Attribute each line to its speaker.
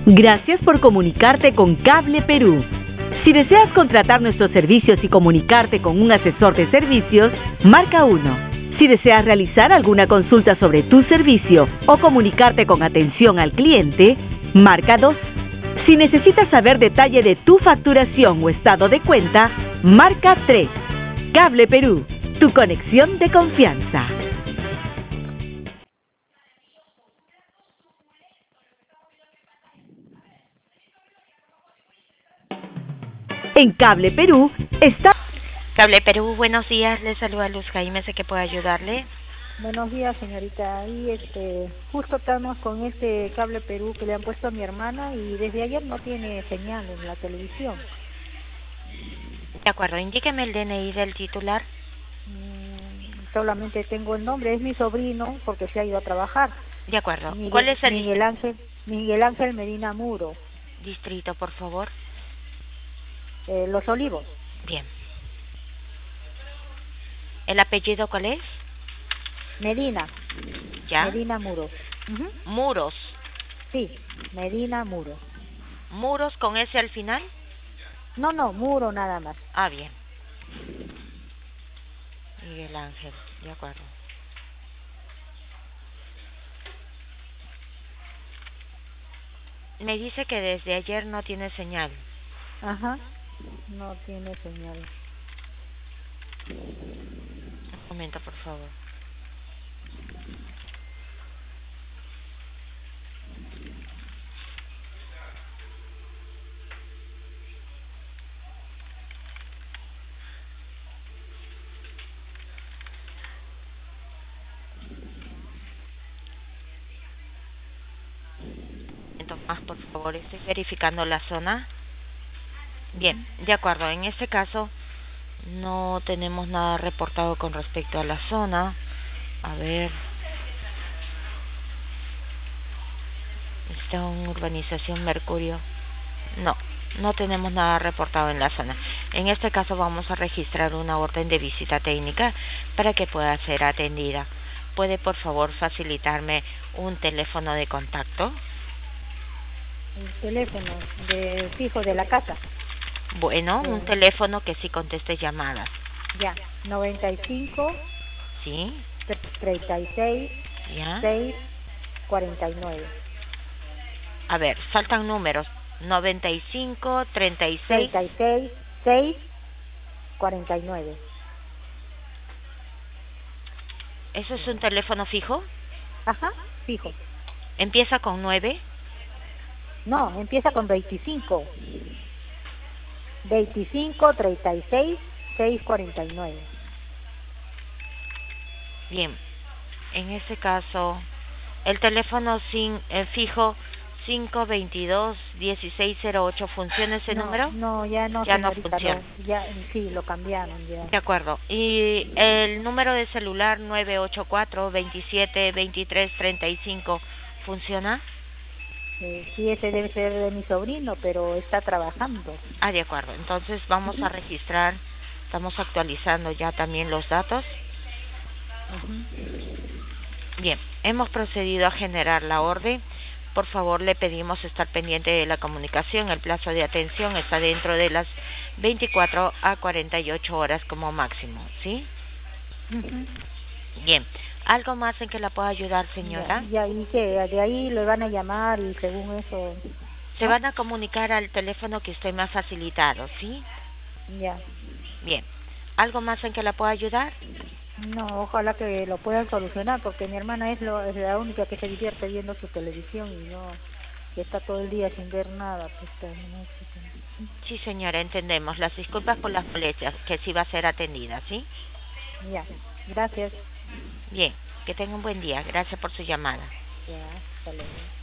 Speaker 1: Gracias por comunicarte con Cable Perú. Si deseas contratar nuestros servicios y comunicarte con un asesor de servicios, marca 1. Si deseas realizar alguna consulta sobre tu servicio o comunicarte con atención al cliente, marca 2. Si necesitas saber detalle de tu facturación o estado de cuenta, marca 3. Cable Perú, tu conexión de confianza. En Cable Perú está...
Speaker 2: Cable Perú, buenos días, le saluda Luz Jaime, sé que puedo ayudarle.
Speaker 3: Buenos días, señorita. Y justo estamos con este Cable Perú que le han puesto a mi hermana y desde ayer no tiene señal en la televisión.
Speaker 2: De acuerdo, indíqueme el DNI del titular.
Speaker 3: Solamente tengo el nombre, es mi sobrino porque se ha ido a trabajar.
Speaker 2: De acuerdo. ¿Cuál es el
Speaker 3: Miguel Ángel Medina Muro.
Speaker 2: distrito, por favor?
Speaker 3: Los Olivos.
Speaker 2: Bien. ¿El apellido cuál es?
Speaker 3: Medina.
Speaker 2: ¿Ya?
Speaker 3: Medina Muro.
Speaker 2: Muros.
Speaker 3: Sí, Medina Muro.
Speaker 2: ¿Muros con S al final?
Speaker 3: No, Muro nada más.
Speaker 2: Ah, bien. Miguel Ángel, de acuerdo. Me dice que desde ayer no tiene señal.
Speaker 3: Ajá, no tiene señal.
Speaker 2: Un momento, por favor. Más, por favor, estoy verificando la zona. Bien, de acuerdo, en este caso no tenemos nada reportado con respecto a la zona. A ver, está en urbanización Mercurio. No tenemos nada reportado en la zona. En este caso vamos a registrar una orden de visita técnica para que pueda ser atendida. ¿Puede por favor facilitarme un teléfono de contacto?
Speaker 3: El teléfono de fijo de la casa.
Speaker 2: Bueno, un teléfono que sí conteste llamadas.
Speaker 3: Ya, 95.
Speaker 2: Sí.
Speaker 3: 36.
Speaker 2: Ya.
Speaker 3: 6. 49.
Speaker 2: A ver, faltan números. 95, 36.
Speaker 3: 36, 6, 49.
Speaker 2: ¿Eso es un teléfono fijo?
Speaker 3: Ajá, fijo.
Speaker 2: ¿Empieza con 9?
Speaker 3: No, empieza con 25. 25, 36, 6, 49.
Speaker 2: Bien, en ese caso, el teléfono fijo 522-1608, ¿funciona ese número?
Speaker 3: No, ya no,
Speaker 2: ya
Speaker 3: señorita,
Speaker 2: no funciona.
Speaker 3: Sí, lo cambiaron ya.
Speaker 2: De acuerdo. ¿Y el número de celular 984-27-23-35 funciona?
Speaker 3: Sí, ese debe ser de mi sobrino, pero está trabajando.
Speaker 2: Ah, de acuerdo. Entonces vamos a registrar, estamos actualizando ya también los datos. Bien, hemos procedido a generar la orden. Por favor, le pedimos estar pendiente de la comunicación. El plazo de atención está dentro de las 24 a 48 horas como máximo, ¿sí? Bien. ¿Algo más en que la pueda ayudar, señora?
Speaker 3: Ya, y que de ahí le van a llamar y según eso...
Speaker 2: Se van a comunicar al teléfono que usted me ha facilitado, ¿sí?
Speaker 3: Ya.
Speaker 2: Bien. ¿Algo más en que la pueda ayudar?
Speaker 3: No, ojalá que lo puedan solucionar, porque mi hermana es la única que se divierte viendo su televisión y no... que está todo el día sin ver nada. Pues,
Speaker 2: Sí, señora, entendemos. Las disculpas por las molestias, que sí va a ser atendida, ¿sí?
Speaker 3: Ya, gracias.
Speaker 2: Bien, que tenga un buen día. Gracias por su llamada.
Speaker 3: Ya, hasta luego.